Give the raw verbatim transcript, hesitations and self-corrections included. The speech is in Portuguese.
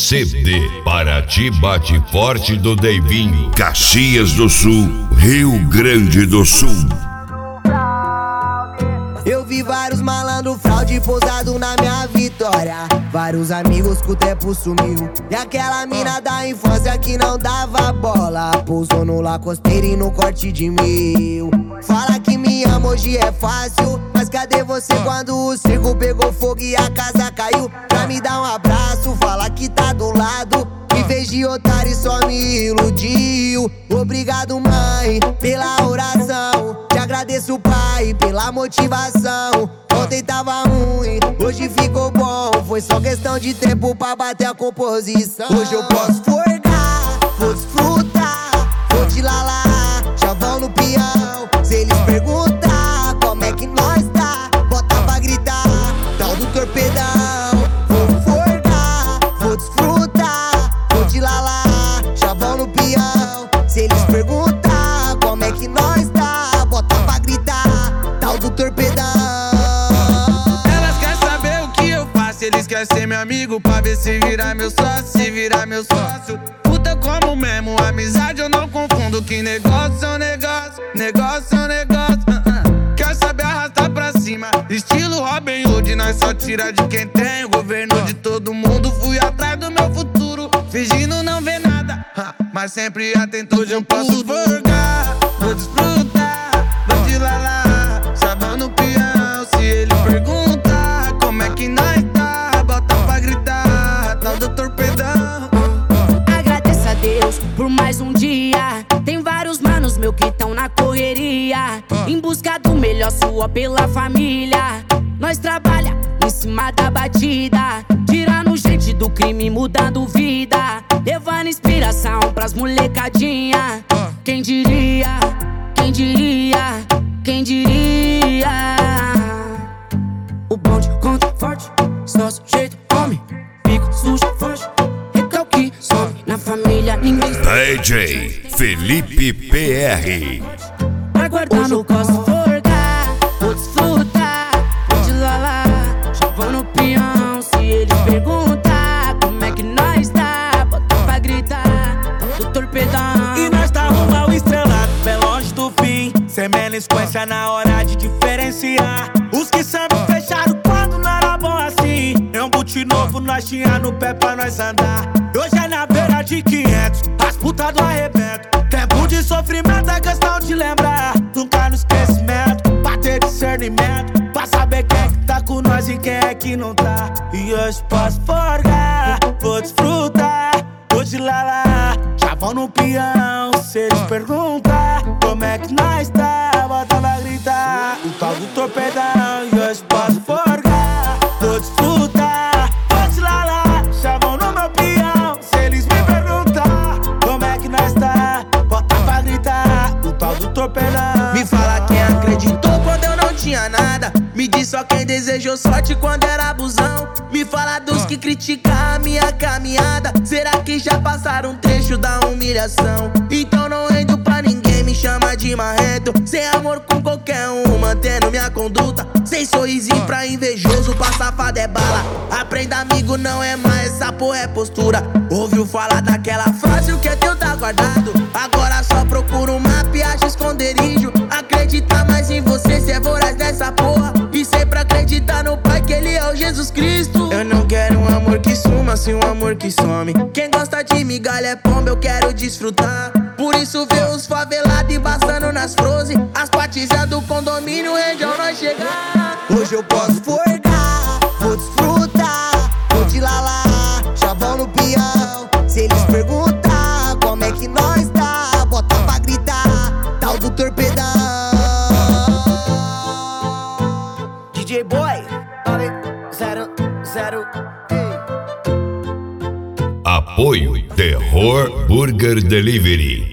C D Paraty Bate Forte do Deivinho, Caxias do Sul, Rio Grande do Sul. Eu vi vários malandro fraude pousado na minha vitória. Vários amigos que o tempo sumiu. E aquela mina da infância que não dava bola pousou no Lacosteiro e no corte de mil. Fala que me ama hoje é fácil, mas cadê você quando o circo pegou fogo e a casa caiu? Pra me dar um abraço, fala que tá do lado. Em vez de otário só me iludiu. Obrigado mãe pela oração, te agradeço pai pela motivação. Ontem tava ruim, hoje ficou bom. Foi só questão de tempo pra bater a composição. Hoje eu posso forgar, vou desfrutar, vou de lalá, já vão no peão. Se eles perguntar como é que nós tá, bota pra gritar, tal do torpedão. Vou forgar, vou desfrutar, vou de lalá, já vão no peão. Se eles perguntar como é que nós tá, bota pra gritar, tal do torpedão. Elas querem saber o que eu faço, eles querem ser meu amigo pra ver se virar meu sócio, se virar meu sócio. Puta como mesmo, amizade eu não confundo. Que negócio é um negócio, negócio é um negócio. uh-uh. Quer saber arrastar pra cima, estilo Robin Hood. Nós só tira de quem tem, o governo de todo mundo. Fui atrás do meu futuro, fingindo não ver nada, uh, mas sempre atento. Hoje eu posso forgar, vou desfrutar, vou de lalá, sabão no peão. Se ele perguntar como é que nós tá, bota pra gritar, tal do torpedão. Agradeço a Deus por mais um dia. Tem vários manos meu que tão na correria, em busca do melhor, sua pela família. Nós trabalha em cima da batida, tirando gente do crime, mudando vida, levando inspiração pras molecadinha. Quem diria, quem diria, quem diria? O bonde conta forte, só sujeito homem, fico sujo forte, recalque some na família, ninguém D J Felipe P R. pra guardar no costo. Forgar, vou desfrutar, vou de lalá, já vou no peão. Se eles perguntar como é que nós tá, bota pra gritar, do torpedão. E nós tá rumo ao estrelado, bem longe do fim, sem melisquência na hora de diferenciar. Os que sabem fecharam quando não era bom assim. É um boot novo, nós tinha no pé pra nós andar. Hoje é na beira de quinhentos, as putas do arrebento. Tempo de sofrimento é questão de lembrar, nunca no esquecimento, pra ter discernimento, pra saber quem é que tá com nós e quem é que não tá. E hoje posso forgar, vou desfrutar, vou de lalá, já vão no peão. Se eles perguntar como é que nós tá, bota pra gritar, o tal do torpedão. E hoje posso forgar, vou desfrutar, vou de lalá, já vão no meu peão. Se eles me perguntar como é que nós tá, bota pra gritar, o tal do torpedão. Me fala quem acreditou quando eu não tinha nada, me diz só quem desejou sorte quando era abusão. Me fala dos que criticam a minha caminhada, será que já passaram um trecho da humilhação? Então não rendo pra ninguém, me chama de marrento. Sem amor com qualquer um, mantendo minha conduta. Sem sorrisinho pra invejoso, pra safado é bala. Aprenda amigo, não é mais, essa porra é postura. Ouviu falar daquela frase, o que é teu tá guardado. Agora só procura um mapa e acha esconderijo. Acredita mais em você, cê é voraz nessa porra. E sempre acreditar no Pai, que Ele é o Jesus Cristo. Eu não quero um amor que suma, sim um amor que some. Quem gosta de migalha é pomba, eu quero desfrutar. Por isso vê os favelados embaçando nas frozen, as patizas do condomínio, onde nós chegar. Hoje eu posso forgar, vou desfrutar, vou de lalá, já vão no peão. Se eles perguntar como é que nós tá, bota pra gritar, tal do torpedão. D J Boy, zero, zero, Apoio Terror Burger Delivery.